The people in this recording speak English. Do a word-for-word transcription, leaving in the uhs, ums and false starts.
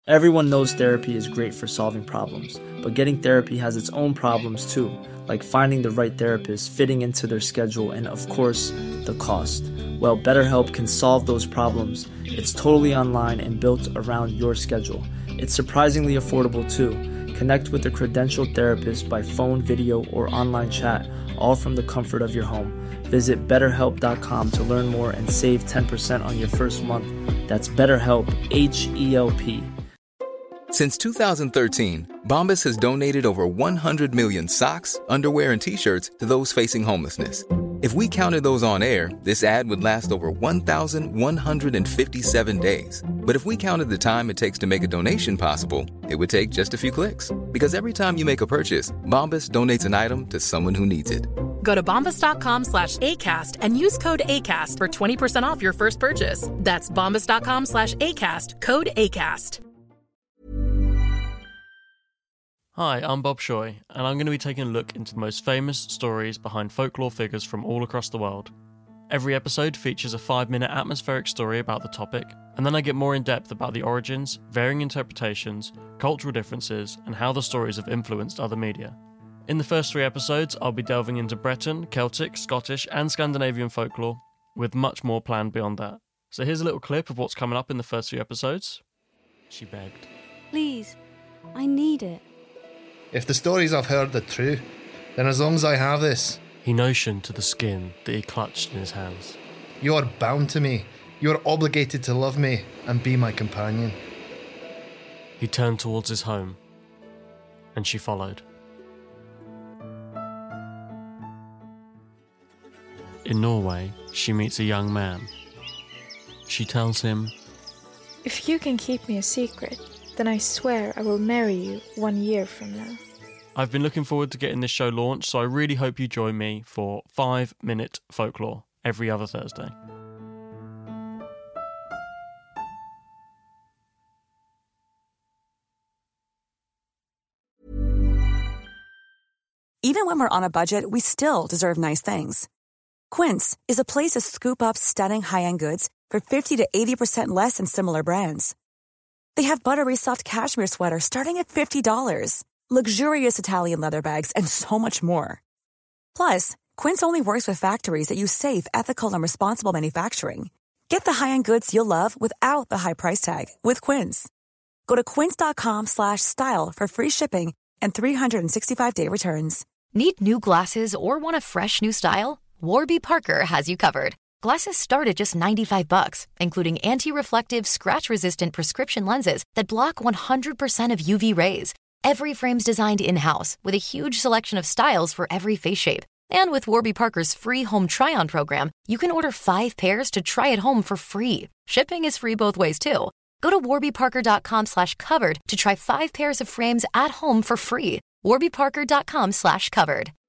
Everyone knows therapy is great for solving problems, but getting therapy has its own problems too, like finding the right therapist, fitting into their schedule, and of course, the cost. Well, BetterHelp can solve those problems. It's totally online and built around your schedule. It's surprisingly affordable too. Connect with a credentialed therapist by phone, video, or online chat, all from the comfort of your home. Visit better help dot com to learn more and save ten percent on your first month. That's BetterHelp, H E L P. Since two thousand thirteen, Bombas has donated over one hundred million socks, underwear, and T-shirts to those facing homelessness. If we counted those on air, this ad would last over one thousand one hundred fifty-seven days. But if we counted the time it takes to make a donation possible, it would take just a few clicks. Because every time you make a purchase, Bombas donates an item to someone who needs it. Go to bombas.com slash ACAST and use code ACAST for twenty percent off your first purchase. That's bombas.com slash ACAST, code ACAST. Hi, I'm Bob Shoy, and I'm going to be taking a look into the most famous stories behind folklore figures from all across the world. Every episode features a five-minute atmospheric story about the topic, and then I get more in-depth about the origins, varying interpretations, cultural differences, and how the stories have influenced other media. In the first three episodes, I'll be delving into Breton, Celtic, Scottish, and Scandinavian folklore, with much more planned beyond that. So here's a little clip of what's coming up in the first few episodes. She begged. Please, I need it. If the stories I've heard are true, then as long as I have this... He notioned to the skin that he clutched in his hands. You are bound to me. You are obligated to love me and be my companion. He turned towards his home, and she followed. In Norway, she meets a young man. She tells him, "If you can keep me a secret, then I swear I will marry you one year from now." I've been looking forward to getting this show launched, so I really hope you join me for five minute Folklore every other Thursday. Even when we're on a budget, we still deserve nice things. Quince is a place to scoop up stunning high-end goods for fifty to eighty percent less than similar brands. They have buttery soft cashmere sweaters starting at fifty dollars, luxurious Italian leather bags, and so much more. Plus, Quince only works with factories that use safe, ethical, and responsible manufacturing. Get the high-end goods you'll love without the high price tag with Quince. Go to quince.com slash style for free shipping and three sixty-five day returns. Need new glasses or want a fresh new style? Warby Parker has you covered. Glasses start at just ninety-five bucks, including anti-reflective, scratch-resistant prescription lenses that block one hundred percent of U V rays. Every frame's designed in-house with a huge selection of styles for every face shape. And with Warby Parker's free home try-on program, you can order five pairs to try at home for free. Shipping is free both ways, too. Go to warbyparker.com slash covered to try five pairs of frames at home for free. warbyparker.com slash covered.